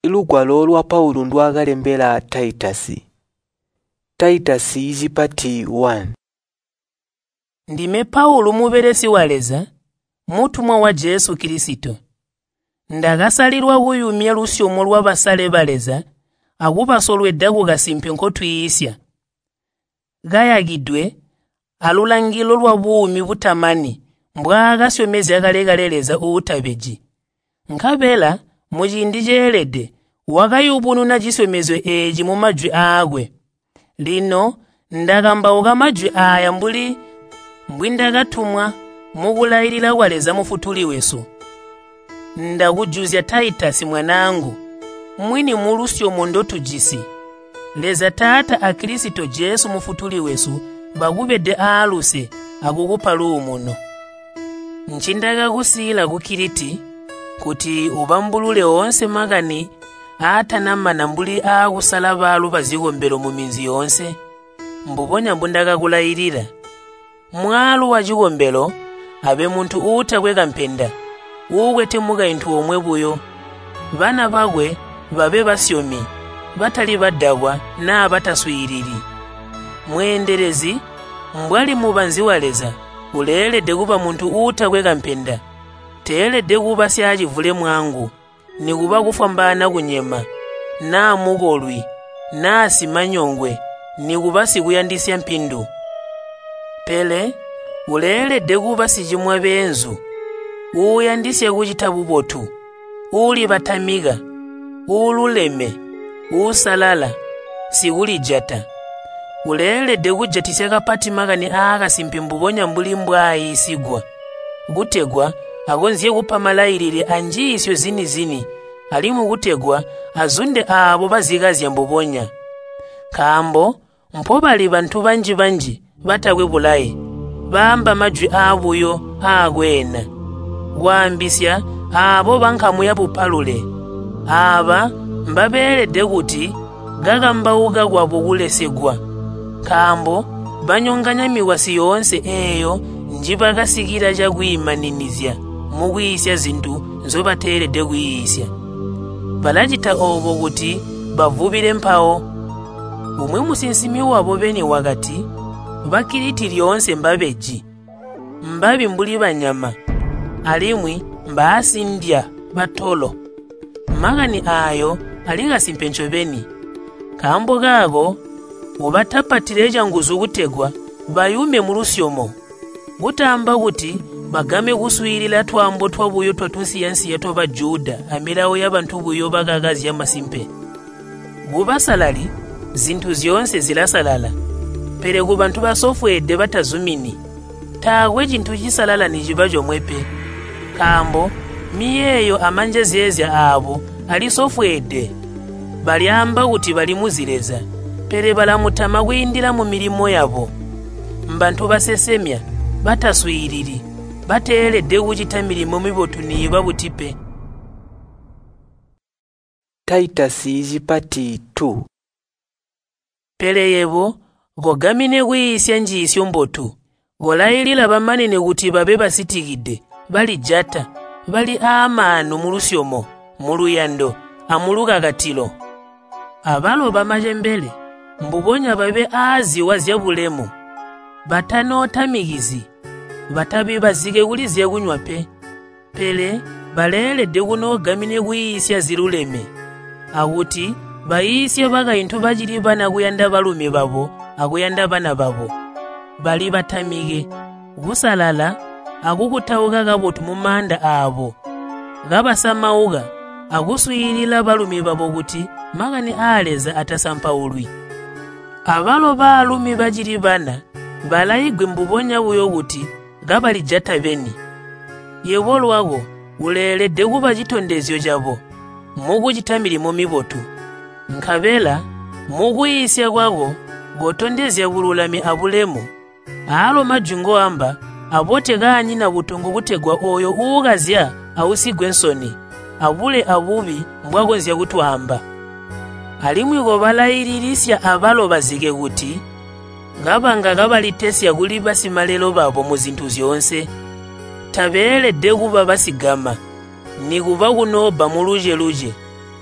Ilugwalo lwa Paulo ndwagalembera Taitasi. Taitasi izi pati 1. Ndime Paulo muberesi waleza, mutumwa wa Yesu Kristo. Ndagasalirwa buyumya lusyomo lw'abasale baleza, agubasolwedda kugasimpe nkotuyisya. Gayagidwe, alulangilo lwa buumi butamani, mbwagasyomezi agalegaleleza uutabeji. Nkabela, mujindi jeelede, wagayubunu na jisomezwe eji mu majwi agwe. Lino, ndagamba oga majwi aya mbwindagatumwa mugulayirira waleza mufutuli wesu. Ndagujuzya Taitasi mwanangu, mwini mulusyomo ndotujisi. Leza tata a Kristo Yesu mufutuli wesu, bagubedde aluse agugupalu muno. Nchindaga gusila gukiriti, kuti ubambulule onse magani, ata namana mbuli agusala balu bazigombero mu minzi yonse, mbubonya mbundaga gulayirira. Mwalu wa jigombero, abe muntu utagwega mpenda, uwete muga intu omwe buyo. Bana bagwe, babe basyomi, batali badabwa na bataswiriri. Mwenderezi, mbwali mubanzi waleza, ulele deguba muntu utagwega mpenda. Tele deguba siaji vule mwangu, ni guba gufambana kunyema, na mugolwi, na simanyongwe, ni guba siguyandisya mpindu. Pele, ulele deguba sijimwa benzu, uyandisye kujitabu botu, uli batamiga, ululeme, usalala, siguli jata. Ulele degujatisya kapati magani aga simpimbubonya mbuli mbwayi isigwa. Gutegwa, agonziye kupamalayirire anjisyo zini, alimu gutegwa, azunde abo bazigazya mbubonya. Kambo, mpobali bantu banji, batagwe bulaye, bamba majwi abuyo agwena. Gwambisya, abo bankamuya bupalule. Aba, mbabelede kuti, gagamba uga gwa bugulesegwa. Kambo, banyonganya miwasi yonse eyo, njibagasigira jagwimaniniza, mugwisya zintu nzobaterede gwisya. Balajita obo kuti, bavubire mpawo. Umwe musinsimi wabo beni wagati, bakiriti lyonse mbabeji. Mbabi mbuli banyama, alimwi mbasindya batolo. Magani ayo aliga simpencho beni. Kambo gago, ubatapatireja nguzu gutegwa, bayume mulusyomo. Gutamba guti, bagame guswirila twambo twabuyo twatunsi yansi yato ba Juda, amirawo y'abantu buyo bagagazi ya masimpe. Gubasalali, zintu zionse zilasalala. Pere gubantu basofwedde batazumini. Tagwe jintu jisalala nijibajo mwepe. Kambo, miyeyo amanje zezya abo, alisofwedde. Baliamba guti balimuzireza. Pere balamutama gwindira mu mirimo yabo. Mbantu basesemya, bataswiriri, bateeledde kujita mirimo mibotu niba butipe. Taitasi izi pati 2. Pere yebo, gogamine gwiyisya njisyo mbotu. Golayirira bamanene kuti babe basitigidde, bali jata, bali amanu mulusyomo, muluyando, amulugagatilo. Abaloba majembele, mbubonya babe azi wazya bulemu. Batanotamigizi, batabi bazige gulizye gunywa pe. Pele, balelede gunogamine gwiyisya ziruleme. Awuti, bayisya baga intu bajiri bana guyanda balume babo, aguyanda bana babo. Bali batamige, gusalala, agukutawuga gabotu mumanda abo. Gabasamauga, aguswirila balume babo guti, magani aleza atasampa ulwi. Abalo balume bajiri bana, balayigwe mbubonya buyo guti, gabali jata beni. Yewolu wago, ulelede guba jitondezyo jabo, mugu jitamilimo mibotu. Nkabela, mugu yisya gwago, gotondezya bululami abulemu. Alo majungo amba, abote ganyi na butungu butegwa oyo ugazya, awusigwe nsoni, abule abubi mbwagonzya gutwamba. Alimwi gobalayiririsya abalo bazige guti, gabanga gabalitesya guli basimalelo babo mu zintu zyonse. Tabeeledde guba basigama, ni guba gunoba mu luje.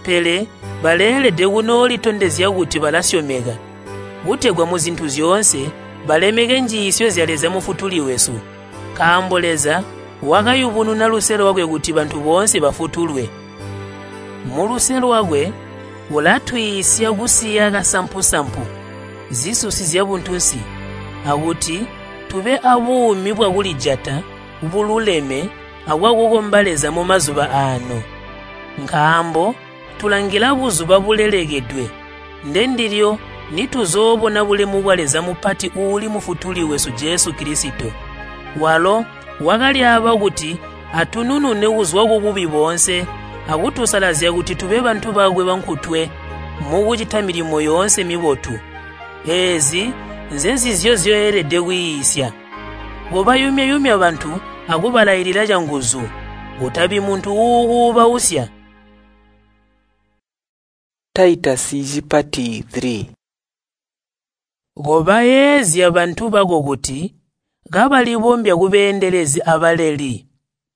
pele baleeredde guno litondezya kuti balasyomeka gutegwa mu zinthu zyonse balemeke njiisyo zyaleza mufutuliwesu kamboleza wakayubunu na luselo wakwe kuti bantu bonse bafutulwe mu luselo wakwe ulatwisya kusiya kasampusampu zisusi zya buntunsi akuti tube abuumi bwakulijata bululeme akwakukombaleza mu mazuba ano nkambo tulangira buzuba bulelekedwe ndendiryo nituzobona bulemu bwaleza mupati uli mufutuliwesu Yesu Kristo walo wakali aba kuti atununune uzwa kububi bonse akutusalazya kuti tube bantu bagwe bankutwe mukuchita milimo yonse mibotu ezi nzenzi zyoyeredde kuyisya gobayumya bantu akubalayirira janguzu utabi muntu ukuba usya. Titus chipati 3 gobayezya bantu bago kuti gabalibombya kubendelezi abaleli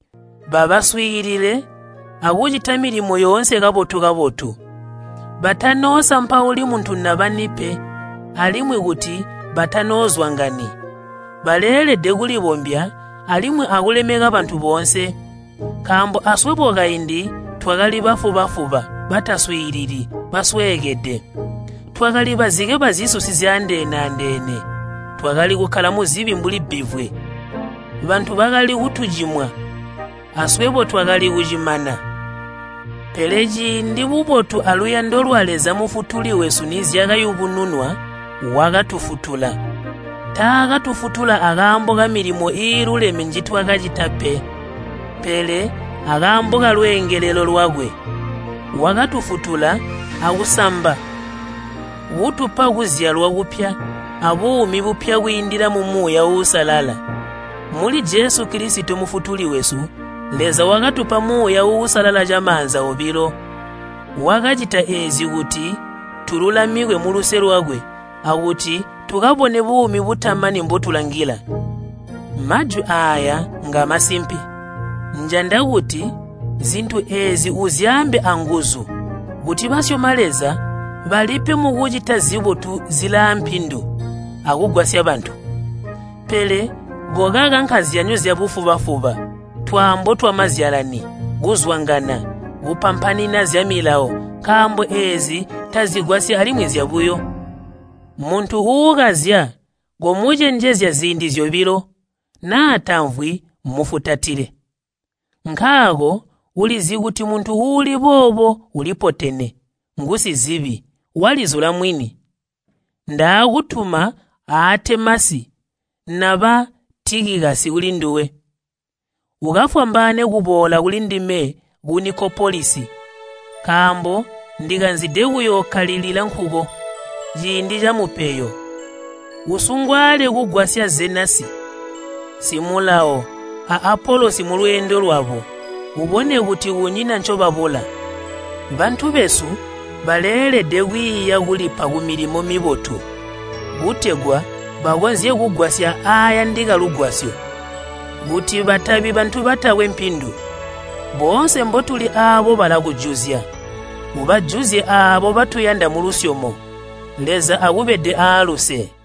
babaswirire akuchita milimo yonse kabotu batanoosa mpawuli muntu nabanipe alimwe kuti batanozwa ngani baleeredde kulibombya alimwe akulemeka bantu bonse kambo asweboka indi twagali bafuba bataswiriri baswegedde twagali bazike bazisusi zyandenandene twagali kukhala muzibi mbuli bivwe bantu bagali kutujimwa aswebo twagali kujimana peleji ndi bubotu aluya ndolwaleza mufutuliwesu nizyakayubununwa wakatufutula takatufutula akambo ka milimo iruleme njitwakachitape pele akambo ka lwengelelo lwakwe wakatufutula akusamba kutupa kuzyalwa kupya abuumi bupya kuyindira mu muya usalala muli Yesu Kristo mufutuliwesu leza wakatupa muya usalala jamanza obiro wakachita ezi kuti tululamikwe mu luse lwakwe akuti tukabone buumi butamani mbotulangira maju aya nga masimpi njanda kuti zinthu ezi uzyambe anguzu kuti basyomaleza balipe mukuchita zibotu zila mpindu akugwasya bantu pele gokaka nkhaziyanyo zya bufubafuba twambo twamazyalani guzwangana gupampanina zya milawo kambo ezi tazigwasya alimwe zyabuyo muntu huukazya gomujenjezya zindi zyobiro naatamvwi mufutatire nkhako ulizi kuti muntu huli bobo ulipotene ngusi zibi walizula mwini ndakutuma ate masi naba tikikasi ulinduwe ukafwambane kubola kulindime kunikopolisi kambo ndikanzide kuyokhalilira nkhuko jindi jamupeyo usungwale kugwasya zenasi simulawo a Apolo simulwendo lwabo ubone kuti unyina ncho babola bantu besu baleeredde kwiya kulipa ku milimo mibotu gutegwa bagonzye kugwasya aya ndika lugwasyo guti batabi bantu batawe mpindu bonse mbotuli abo balakujuzya ubajuzye abo batuyanda mu lusyomo leza akubedde aluse